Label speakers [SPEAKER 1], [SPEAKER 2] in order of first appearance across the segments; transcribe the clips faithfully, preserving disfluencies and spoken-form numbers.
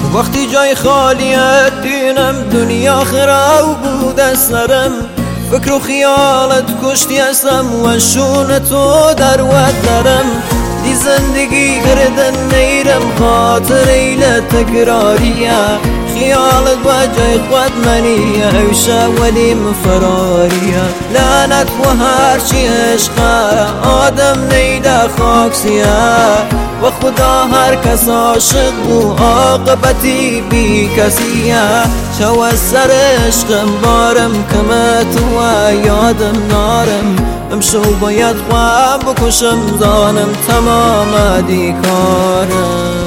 [SPEAKER 1] وقتی جای خالیت دینم دنیا خراب بود از سرم، فکر و خیالت کشتی هستم و شون تو در ود دارم. دی زندگی کردن نیرم خاطر ایل تکراریه، خیالت با جای خود منیه هوشه ولی مفراریه. لعنت و هرچی عشقه آدم نیده خاکسیه، و خدا هر کس عاشق بو عاقبتی بی کسیه. شو از سر عشقم بارم کمت و یادم نارم، امشو باید خواب بکشم زانم تمام دیکارم.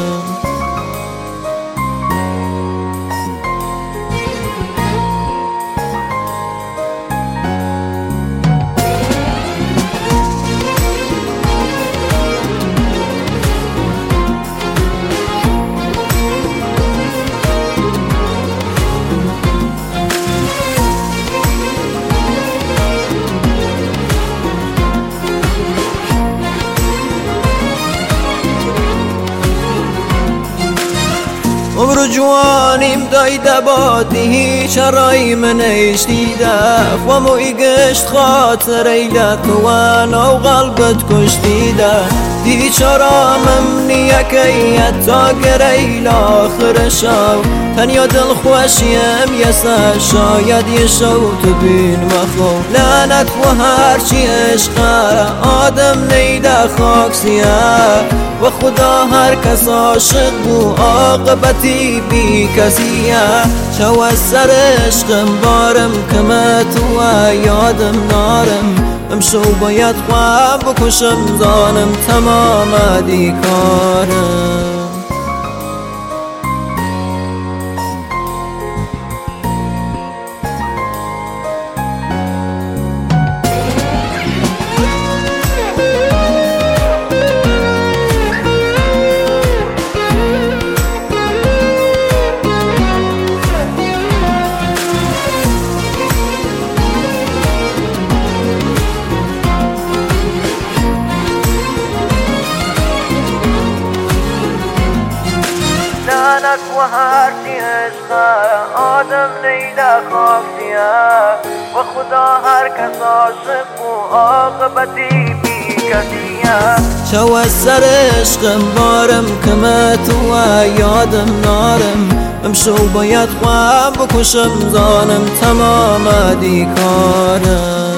[SPEAKER 1] عمر جوانیم دایده بادی هیچ رای من ایشتیده، خوامو ای گشت خاطر ایلت و نو قلبت کشتیده. دی چرامم نیه که ایتا گریل آخر شو، تنیا دل خوشیم یسه شاید یه شو تو بین مخو. لعنت و هرچی عشقه آدم نیده خاکسیه، و خدا هر کس عاشق بو عاقبتی بی کسیه. شو از سر عشقم بارم کمت و یادم نارم، امشو باید خواب بکشم زانم تمام دیکارم. لعنت و هرچی عشقه آدم نیده خاکسیه، و خدا هر کس عاشق بو عاقبتی بی کسیه. شو از سر عشقم بارم کمت و یادم نارم، امشو باید خواب بکشم زانم تمام دیکارم.